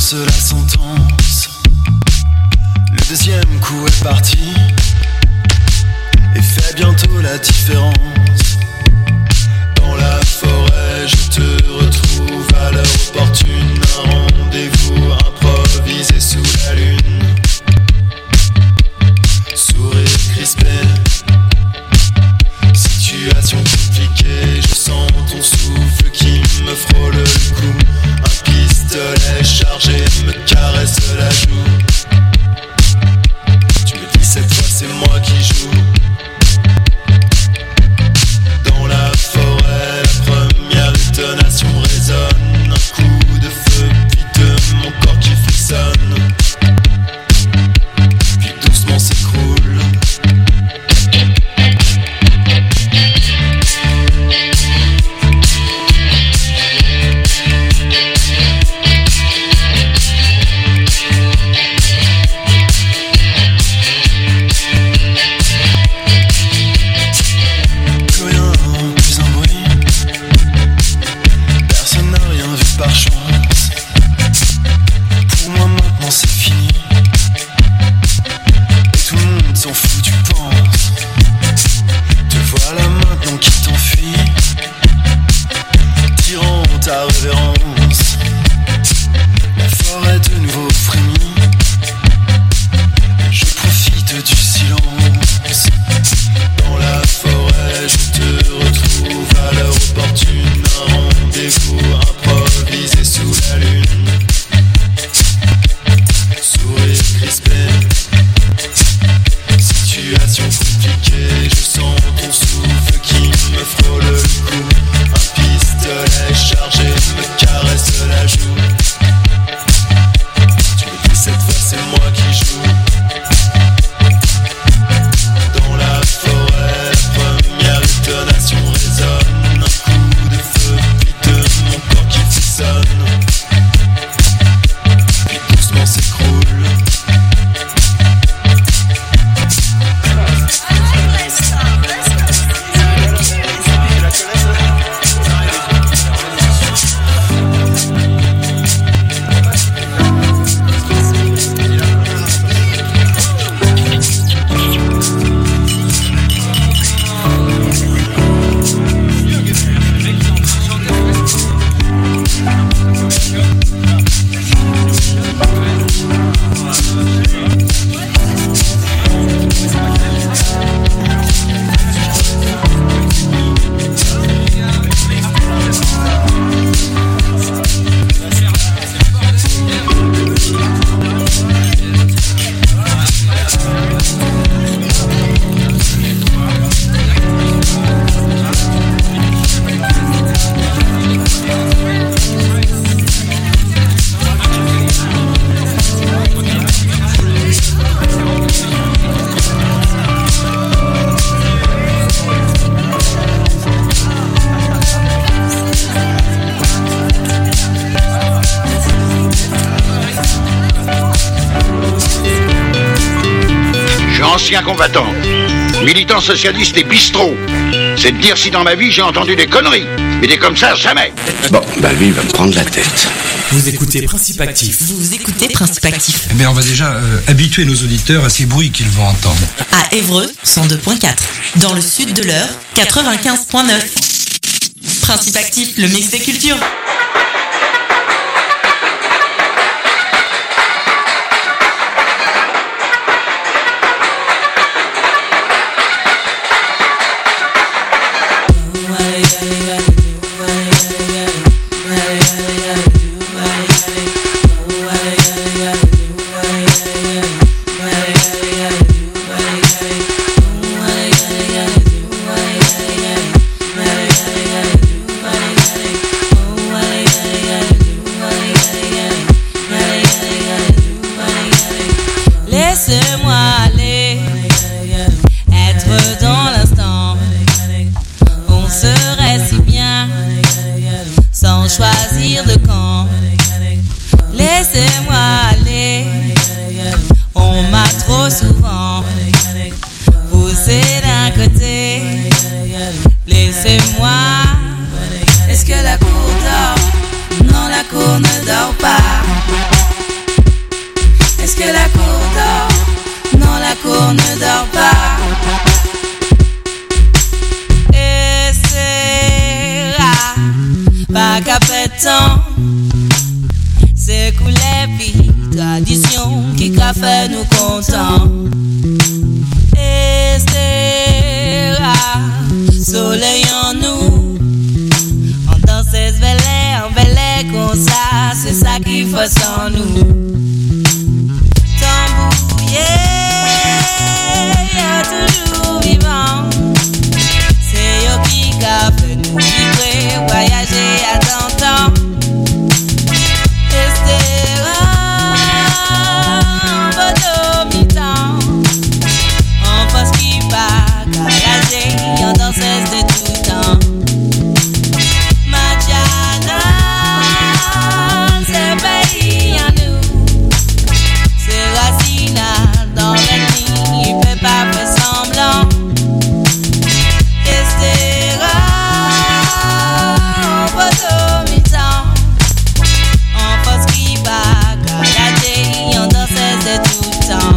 prononce la sentence. Le deuxième coup est parti et fait bientôt la différence. Dans la forêt, je te retrouve à l'heure opportune. Un rendez-vous improvisé sous la lune. Sourire crispé, situation compliquée. Je sens ton souffle qui me frôle le cou. Un pistolet chargé me caresse la joue. Tu me dis cette fois c'est moi qui joue. Dans la forêt, la première intonation résonne. Un coup de feu, puis de mon corps qui frissonne. Puis doucement s'écroule. Ta révérence, la forêt de nouveau frémit. Je profite du silence. Dans la forêt, je te retrouve à l'heure opportune. Un rendez-vous improvisé sous la lune. Sourire crispé, situation compliquée. Je sens ton souffle qui me frôle le cou. Un pistolet chargé me caresse la joue. Tu me dis cette fois c'est moi qui joue. Dans la forêt, la première intonation résonne. Un coup de feu, puis de mon corps qui frissonne. Puis doucement s'écroule. Ancien combattant, militant socialiste et bistrot. C'est de dire si dans ma vie j'ai entendu des conneries. Mais des comme ça, jamais. Bon, bah lui, il va me prendre la tête. Vous écoutez Principe Actif. Vous écoutez Principe Actif. Eh bien, on va déjà habituer nos auditeurs à ces bruits qu'ils vont entendre. À Évreux, 102.4. Dans le sud de l'Eure, 95.9. Principe Actif, le mix des cultures. Choisir de camp, laissez-moi aller. On m'a trop souvent poussé d'un côté. Laissez-moi. Est-ce que la cour dort? Non, la cour ne dort pas. temps. C'est cool les filles, tradition qui a fait nous contents. Estera, soleil en nous. On danse ce velet comme ça, c'est ça qui fait sans nous. Tambour, yeah, toujours vivant. C'est yo qui a fait nous vibrer, voyager à temps. Estera, en mi-temps. On pense qu'il va voyager, on danse de tout temps. Madiana, c'est pays à nous. C'est Racina dans l'ennemi, il peut pas faire semblant. Estera, en mi-temps. On pense qu'il va voyager, on danse de tout temps.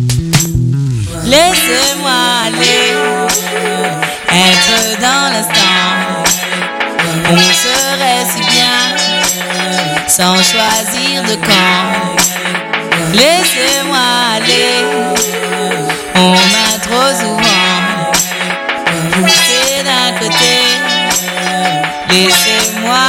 Laissez-moi aller, être dans l'instant. On serait si bien, sans choisir de camp. Laissez-moi aller, on m'a trop souvent poussé d'un côté. Laissez-moi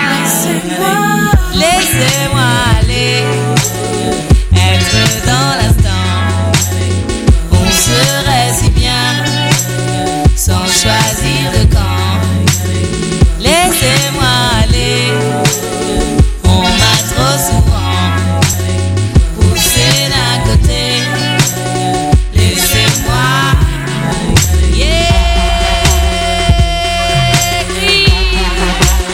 aller, être dans l'instant. On serait si bien, sans choisir de camp. Laissez-moi aller, on m'a trop souvent poussé d'un côté. Laissez-moi, yeah.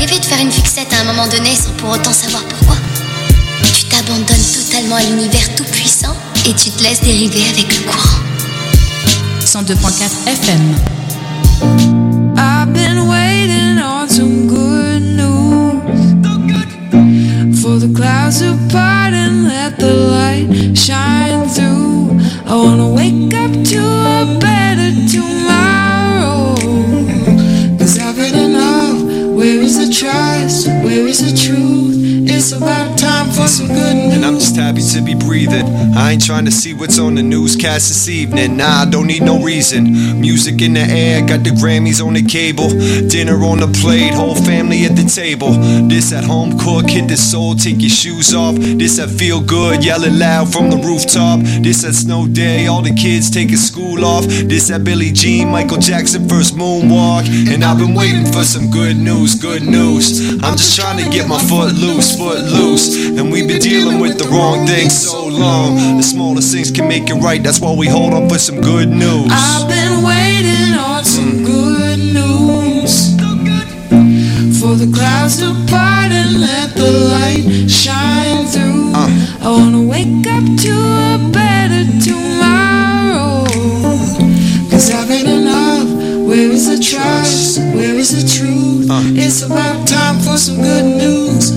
arrivé de faire une fixette à un moment donné sans pour autant savoir pourquoi? Tu t'abandonnes totalement à l'univers tout puissant et tu te laisses dériver avec le courant. 102.4 FM. I've been waiting on some good news, for the clouds to part and let the light shine through. I wanna wake up to a better tomorrow, 'cause I've had enough. Where is the trust? Where is the truth? It's about time for some good news. And I'm just happy to be breathing. I ain't trying to see what's on the newscast this evening. Nah, I don't need no reason. Music in the air, got the Grammys on the cable. Dinner on the plate, whole family at the table. This at home cook, hit the soul, take your shoes off. This at feel good, yelling loud from the rooftop. This at snow day, all the kids taking school off. This at Billie Jean, Michael Jackson first moonwalk. And I've been waiting for some good news, good news. I'm just trying to get my foot loose. And we've been dealing with the wrong things so long. The smallest things can make it right, that's why we hold on for some good news. I've been waiting on some good news, for the clouds to part and let the light shine through. I wanna wake up to a better tomorrow, 'cause I've had enough. Where is the trust? Where is the truth? It's about time for some good news.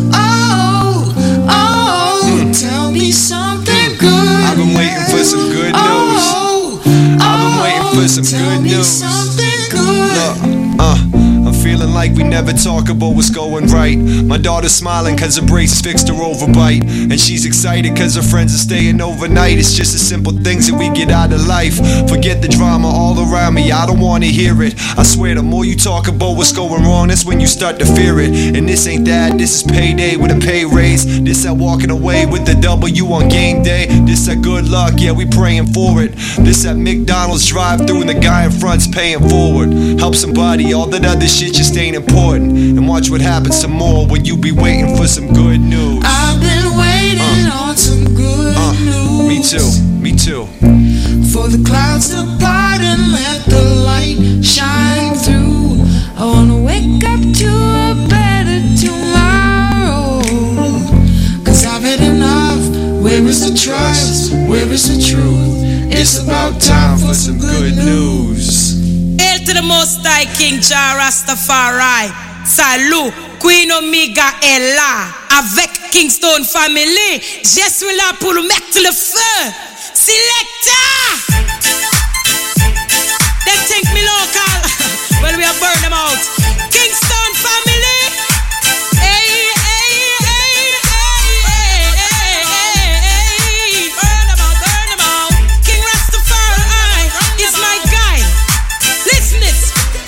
Tell me something good. I've been waiting for some good news. I've been waiting for some good news. I'm feeling like we never talk about what's going right. My daughter's smiling cause her brace fixed her overbite. And she's excited cause her friends are staying overnight. It's just the simple things that we get out of life. Forget the drama all around me, I don't wanna hear it. I swear the more you talk about what's going wrong, that's when you start to fear it. And this ain't that, this is payday with a pay raise. This that walking away with the W on game day. This that good luck, yeah we praying for it. This that McDonald's drive through and the guy in front's paying forward. Help somebody, all that other shit just ain't important. And watch what happens some more when you be waiting for some good news. I've been waiting on some good news. Me too. For the clouds to part and let the light shine through. I wanna wake up to a better tomorrow, 'cause I've had enough. Where is the trust? Where is the truth? It's about time for some good news. Hail to the Most High King Jah Rastafari. Salut, Queen Omega Ella. Avec Kingston Family. Je suis là pour mettre le feu. Selector! They think me local. Well, we have burned them out. Kingston Family. Hey, hey, hey, hey, hey, hey, hey. Burn them out. King Rastafari is my guy. Listen this.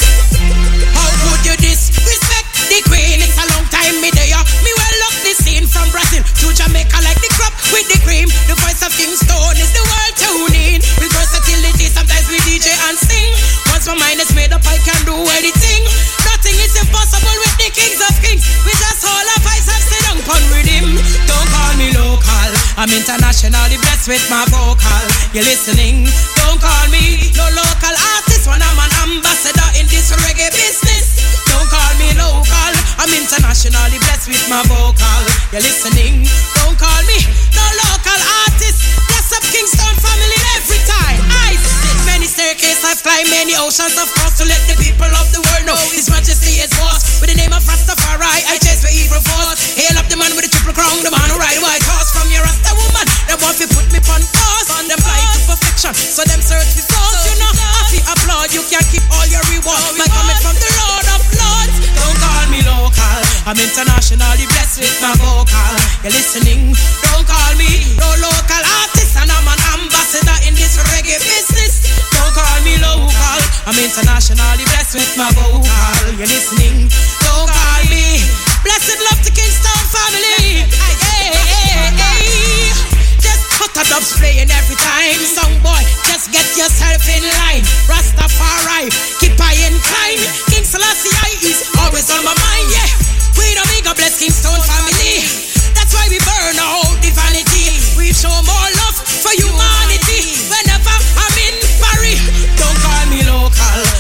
How would you disrespect the queen? It's a long time me there. Me well look the scene from Brazil to Jamaica like the crop with the cream. The voice of Kingston is the world tuning. With versatility, sometimes we DJ and sing. Once my mind is made up, I can do anything. Nothing is impossible with the kings of kings. We just hold up eyes and sit down pun with him. Don't call me local, I'm internationally blessed with my vocal. You're listening, don't call me no local artist when I'm an ambassador in this reggae business. Don't call me local, I'm internationally blessed with my vocal. You're listening, don't call me no local artist. Bless up Kingston Family every time. I sit many staircases, I've climbed many oceans, of course, to let the people of the world know His Majesty is boss. With the name of Rastafari, I chase for evil force. Hail up the man with the triple crown, the man who ride white horse. From your Rasta woman, they want to put me on pause. On them fly to perfection, so them search for flaws. You know, happy applaud, you can't keep all your rewards. My comment from the Lord of Lords. Don't call me local, I'm internationally blessed with my vocal. You're listening, don't call me no local artist, and I'm an ambassador in this reggae business. Don't call me local, I'm internationally blessed with my vocal. You're listening, don't call me. Blessed love to Kingston Family. Hey, hey, hey. Just put a dubs playing every time. Song boy, just get yourself in line. Rastafari, keep I incline. King Selassie is always on my mind, yeah. We don't make a bless Kingston Family. That's why we burn out the vanity. We show more love for humanity. Whenever I'm in Paris, don't call me local,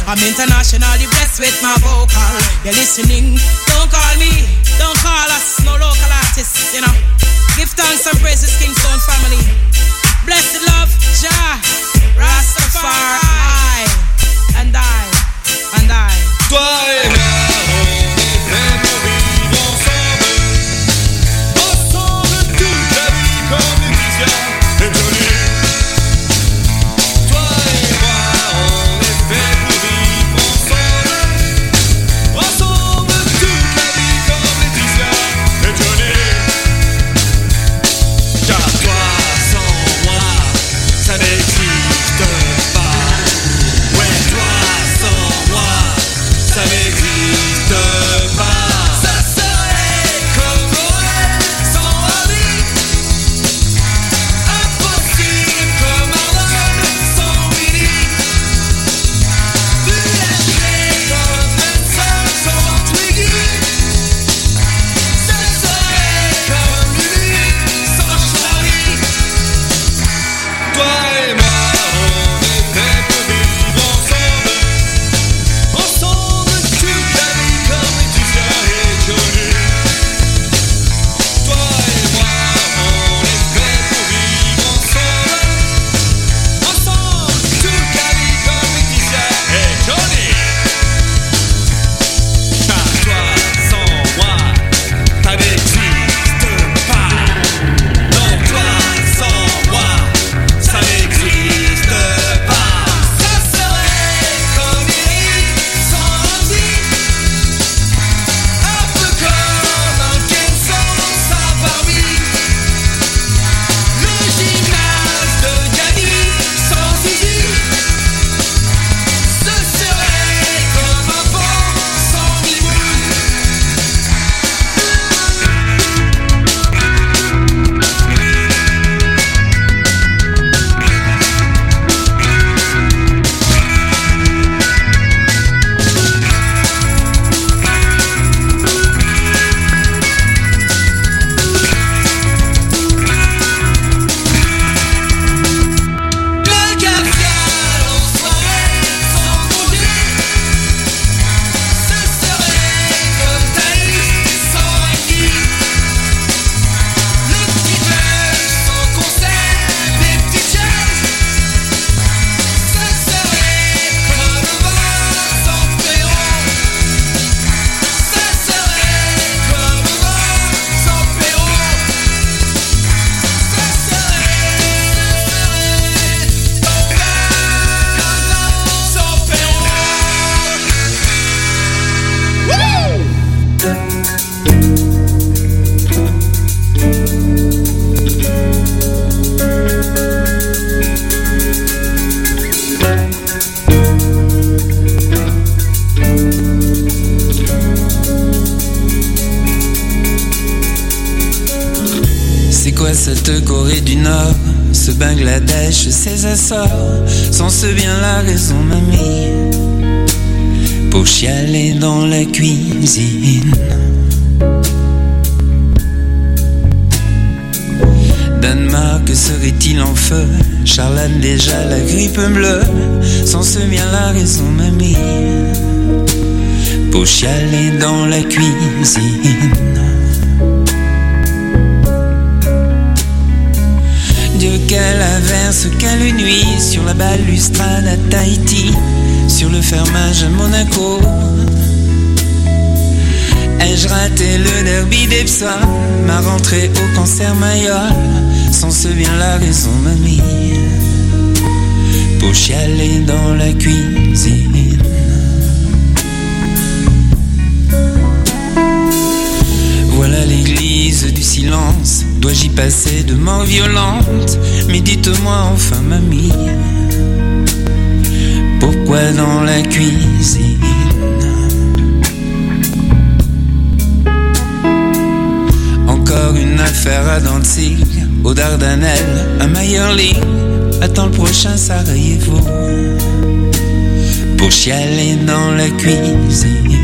I'm internationally blessed with my vocal. You're listening, don't call me, don't call us, no local artists, you know. Give thanks and praises, Kingston family. Blessed love, Jah, Rastafari, and I. Toi et moi, on est fait pour vivre ensemble. Ensemble toute la vie comme Laetitia et Johnny. Toi et moi, on est fait pour vivre ensemble. Ensemble toute la vie comme Laetitia et Johnny. Car toi sans moi, ça n'existe pas. Ouais, toi sans moi, ça n'existe pas. Ça serait comme Noël sans Harry. Impossible comme Arnold sans Willy. UHG comme Benson sans Twiggy. Ça serait comme Lulu sans Charlie. Toi et moi, on est fait pour vivre ensemble. Ensemble toute la vie comme Laetitia et Johnny. Toi et moi, on est fait pour vivre ensemble. Ensemble toute la vie comme Laetitia et Johnny. Car toi sans moi, ça n'existe pas. Non, toi sans moi, ça n'existe pas. Ça serait comme Eric sans Ramsey. Un peu comme un Ken sans sa Barbie. Le gymnase de Gianni sans Zizi. Ce serait comme un pont sans Mimoun. Le Garfial en soirée sans congé. Ce serait comme Thaïs sans Heidi. Le petit Belge sans concert des petites chaises. Ce serait comme Vincent Perron. Ce serait comme Vincent Perron. Ce serait Vincent Perron. C'est quoi cette Corée du Nord, ce Bangladesh, ces Açores, sans ce bien la raison mamie, pour chialer dans la cuisine. Danemark serait-il en feu, Charlane déjà la grippe bleue, sans ce bien la raison mamie, pour chialer dans la cuisine. Dieu, quelle averse, quelle nuit, sur la balustrade à Tahiti, sur le fermage à Monaco. Ai-je raté le derby d'Epsom, ma rentrée au concert Mayol, sans ce bien la raison mamie, pour chialer dans la cuisine. Voilà l'église du silence, dois-je y passer de mort violente? Mais dites-moi enfin mamie, pourquoi dans la cuisine? Encore une affaire à Danzig, aux Dardanelles, à Mayerling, attends le prochain Sarajevo, pour chialer dans la cuisine.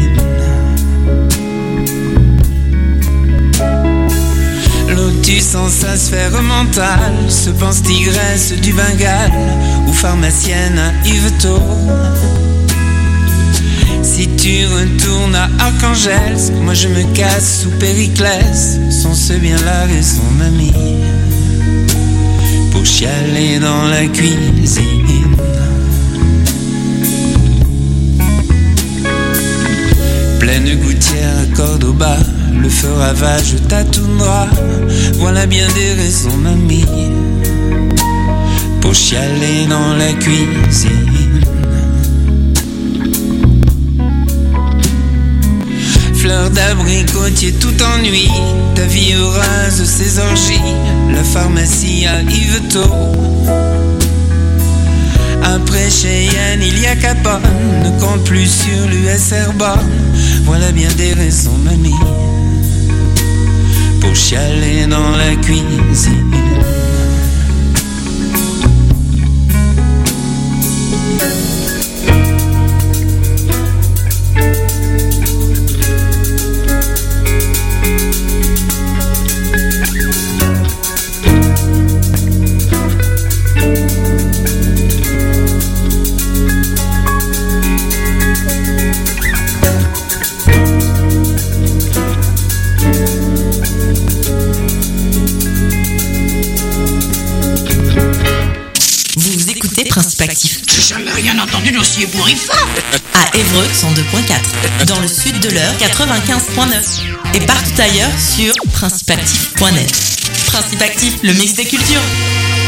Lotus en sa sphère mentale, se pense tigresse du Bengale, ou pharmacienne à Yvetot, Si tu retournes à Arcangel, moi je me casse sous Périclès. Sont ce bien là et son ami pour chialer dans la cuisine. Pleine gouttière à Cordoba, le feu ravage ta toundra. Voilà bien des raisons, mamie, pour chialer dans la cuisine. Fleur d'abricotier tout ennui, ta vie heureuse ses orgies. La pharmacie à Yvetot. Après Cheyenne, il y a Capone, ne compte plus sur l'USR Borne. Voilà bien des raisons, mamie, pour chialer dans la cuisine. Principe actif. J'ai jamais rien entendu d'aussi ébouriffant. À Évreux 102.4, dans le sud de l'Eure 95.9 et partout ailleurs sur principeactif.net. Principe actif, le mix des cultures.